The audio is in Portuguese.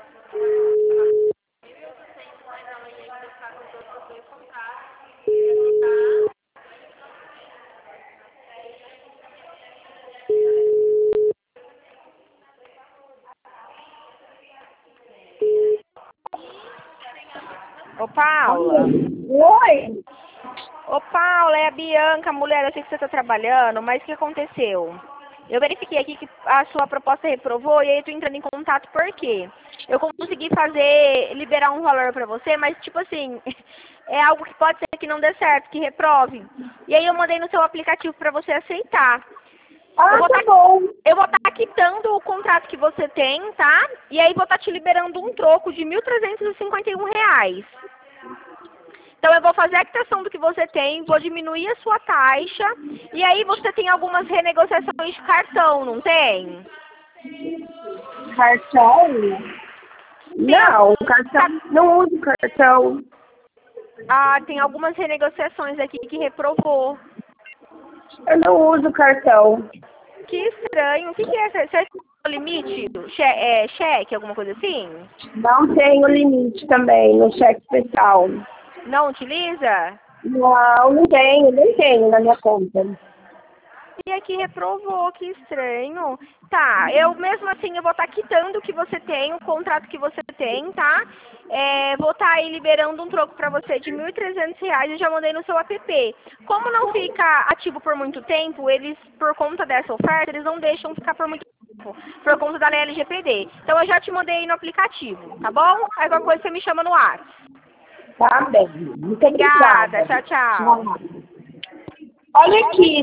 Ô, Paula. Oi. Ô, Paula, é a Bianca, mulher. Eu sei que você está trabalhando, mas o que aconteceu? Eu verifiquei aqui que a sua proposta reprovou e aí eu tô entrando em contato por quê? Eu consegui liberar um valor pra você, mas tipo assim, é algo que pode ser que não dê certo, que reprove. E aí eu mandei no seu aplicativo pra você aceitar. Ah, tá bom. Eu vou estar quitando o contrato que você tem, tá? E aí vou estar te liberando um troco de R$ 1.351. Então eu vou fazer a quitação do que você tem, vou diminuir a sua taxa, e aí você tem algumas renegociações de cartão, não tem? Cartão? Não, cartão. Não uso cartão. Ah, tem algumas renegociações aqui que reprovou. Eu não uso cartão. Que estranho. O que é? Você é o limite? Cheque, alguma coisa assim? Não tenho limite também no cheque especial. Não utiliza? Não tenho, nem tenho na minha conta. E aqui reprovou, que estranho. Tá, eu mesmo assim eu vou estar quitando o que você tem, o contrato que você tem, tá? Vou estar aí liberando um troco pra você de R$ 1.300 e já mandei no seu app. Como não fica ativo por muito tempo, eles, por conta dessa oferta, eles não deixam ficar por muito tempo, por conta da lei LGPD. Então eu já te mandei aí no aplicativo, tá bom? Aí qualquer coisa você me chama no WhatsApp. Tá bem. Muito Obrigada, obrigada. tchau, tchau. Olha aqui,